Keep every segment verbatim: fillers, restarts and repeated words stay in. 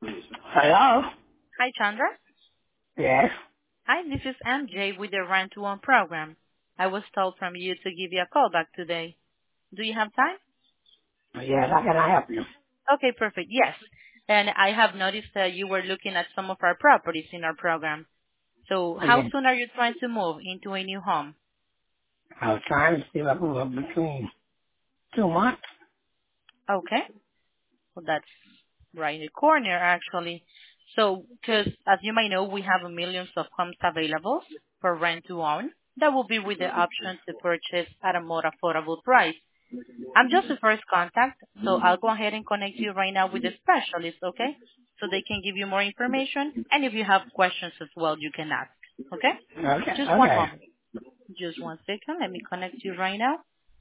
Hello? Hi, Chandra. Yes? Hi, this is M J with the Rent to Own program. I was told from you to give you a call back today. Do you have time? Yes, how can I help you? Okay, perfect. Yes. And I have noticed that you were looking at some of our properties in our program. So how Again, soon are you trying to move into a new home? I was trying to see if I could move between two months. Okay. Well, that's right in the corner, actually. So, because as you might know, we have millions of homes available for rent to own. That will be with the option to purchase at a more affordable price. I'm just the first contact, so I'll go ahead and connect you right now with the specialist, okay? So they can give you more information, and if you have questions as well, you can ask, okay? Okay, Just one okay. moment. Just one second. Let me connect you right now.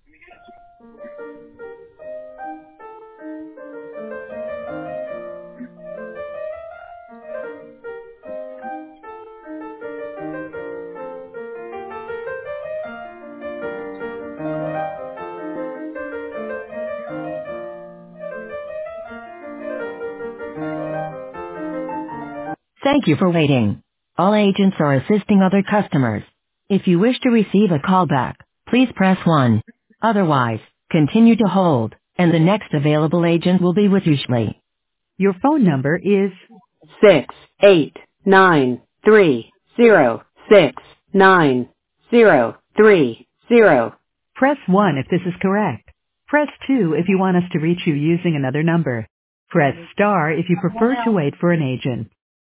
Thank you for waiting. All agents are assisting other customers. If you wish to receive a callback, please press one. Otherwise, continue to hold, and the next available agent will be with you shortly. Your phone number is six eight nine three zero six nine zero three zero. Press one if this is correct. Press two if you want us to reach you using another number. Press star if you prefer to wait for an agent.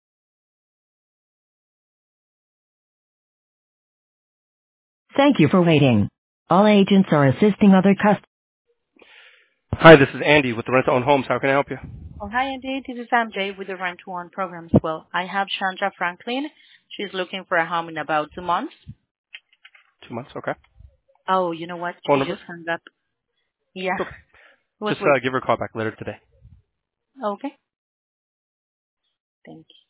Thank you for waiting. All agents are assisting other customers. Hi, this is Andy with the Rent to Own Homes. How can I help you? Oh, hi, Andy. This is M J with the Rent to Own program as well. I have Chandra Franklin. She's looking for a home in about two months. Two months, okay. Oh, you know what? Phone She number? just hung up. Yeah. It's okay. It was Just with. uh, give her a call back later today. Okay. Thank you.